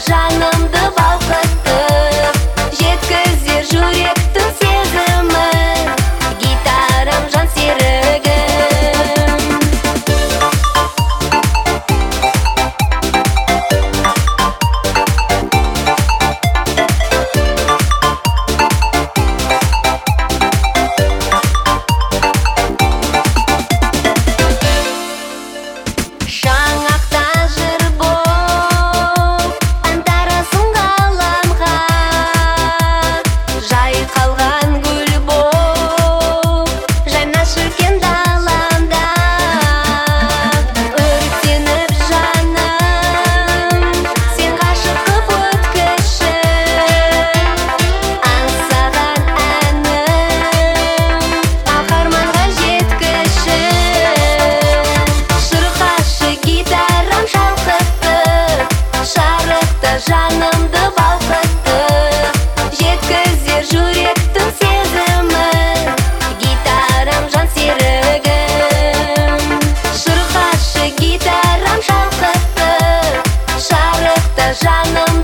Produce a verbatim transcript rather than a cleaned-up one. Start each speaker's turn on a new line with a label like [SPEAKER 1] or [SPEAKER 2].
[SPEAKER 1] жанымды балқытып, жеткізер жүректің сезімін, гитарам жан серігім. Шаңақта жыр боп, аңтарасың ғаламға, жайқалған гүл боп, жайнаш үлкен даламда. Өртеніп жаным, сен ғашық қып өткіші, аңсаған әнім, қаһарманға жеткіші. Шырқашы гитарам шалқытып, шарықта жанымды балқытып, жеткізер жүректің сезімін, гитарам жан серігім. Шырқашы гитарам шалқытып, шарықта жаным